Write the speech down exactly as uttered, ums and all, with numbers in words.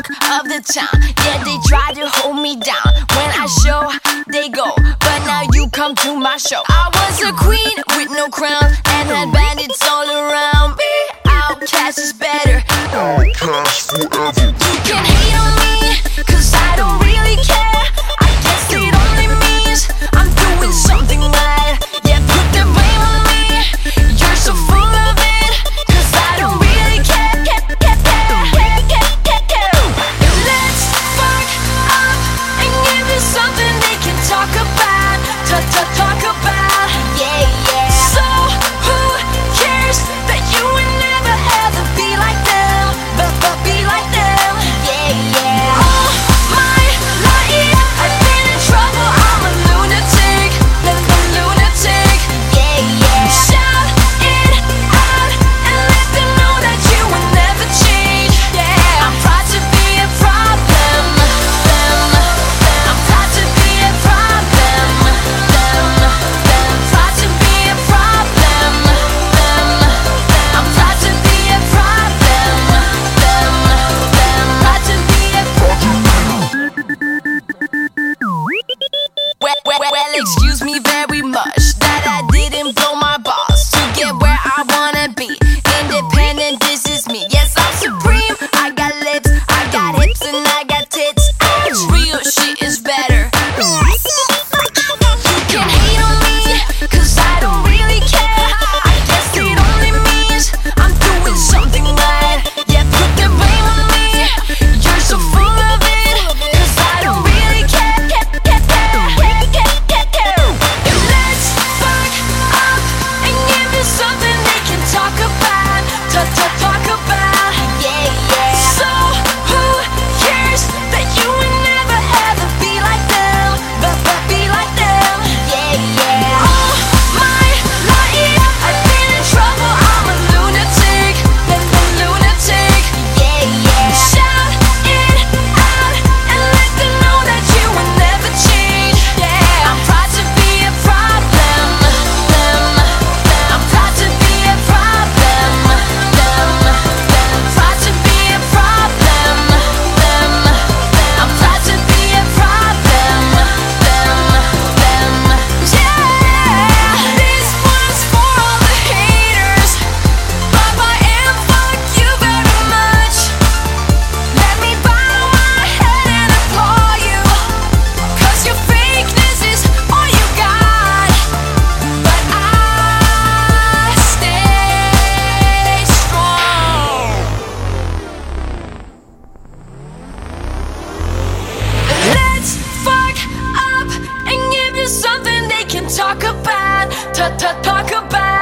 talk of the town. Yeah, they try to hold me down. When I show, they go. But now you come to my show. I was a queen with no crown and had bandits all around me. Outcast is better. Outcast forever. You can hate on me, cause I don't really care. I guess it only means I'm doing something right. Yeah, put the blame on me. You're so full of it, cause I don't really care. care, care, care, care, care, care, care. Let's fuck up and give me something they can talk about. Ta ta talk about. Yeah, yeah. So who cares that you will never ever be like them, but but be like them. Yeah, yeah. All my life I've been in trouble. I'm a lunatic, a lunatic. Yeah, yeah. Shout it out and let them know that you will never change. Yeah, I'm proud to be a problem. Them, them. I'm proud to be a problem. Them, them. Proud to be a problem. Them, them. I'm proud to be a problem. Them, them. Proud to be a well, well, well, excuse me very much that I didn't blow my balls to get where I wanna be. Independent, this is me. Yes, I'm supreme. I got lips, I got hips, and I got tits. Ouch, real shit is better. You can hate on me, cause I don't really care. I guess it only means I'm doing something right. Yeah, put the blame on me. You're so full of it, cause I don't really care. care, care, care, care, care, care, care. And let's fuck up and give me something they can talk about. Ta ta talk about. Yeah, yeah. So who cares that you will never ever be like them, but but be like them. Yeah, yeah. All my life I've been in trouble. I'm a lunatic, a lunatic. Yeah, yeah. Shout it out and let them know that you will never change. Yeah, I'm proud to be a problem. Them, them. I'm proud to be a problem. Them, them. Proud to be a problem. Them, them. I'm proud to be a problem. Them, them. Yeah, this one's for all the haters. Papa and fuck you very much. Let me bow my head and applaud you, cause your fakeness is all you got. But I stay strong. Let's fuck up and give you something they can talk about. Ta ta talk about.